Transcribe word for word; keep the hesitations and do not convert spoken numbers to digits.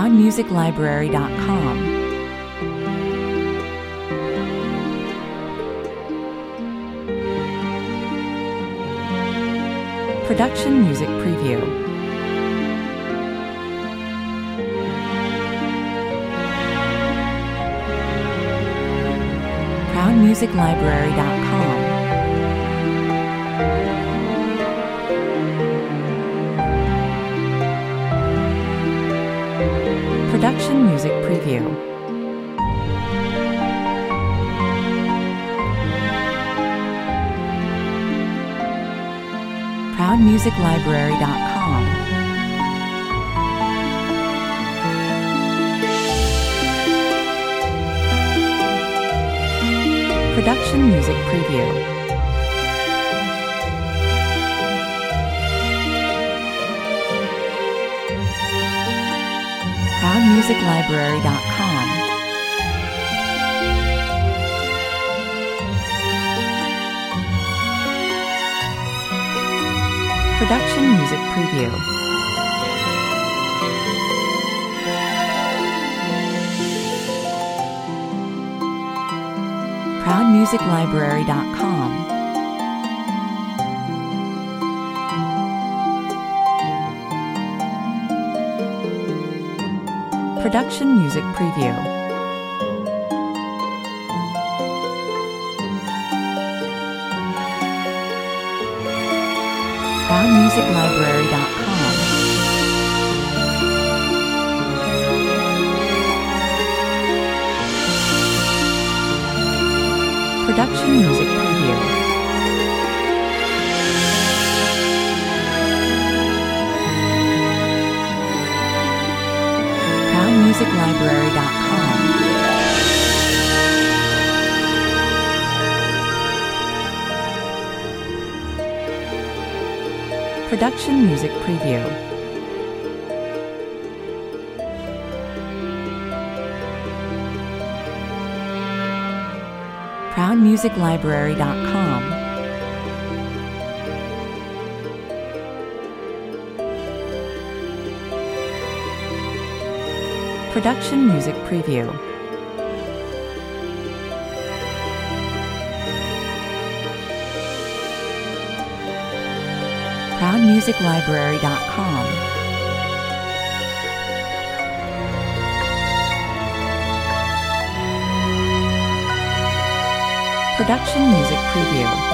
proud music library dot com. Production Music Preview. proud music library dot com. Production Music Preview. proud music library dot com. Production Music Preview. proud music library dot com. Production Music Preview. proud music library dot com. Production Music Preview. proud music library dot com. Production Music Preview. proud music library dot com. Production Music Preview. proud music library dot com. Production Music Preview. proud music library dot com. Production Music Preview.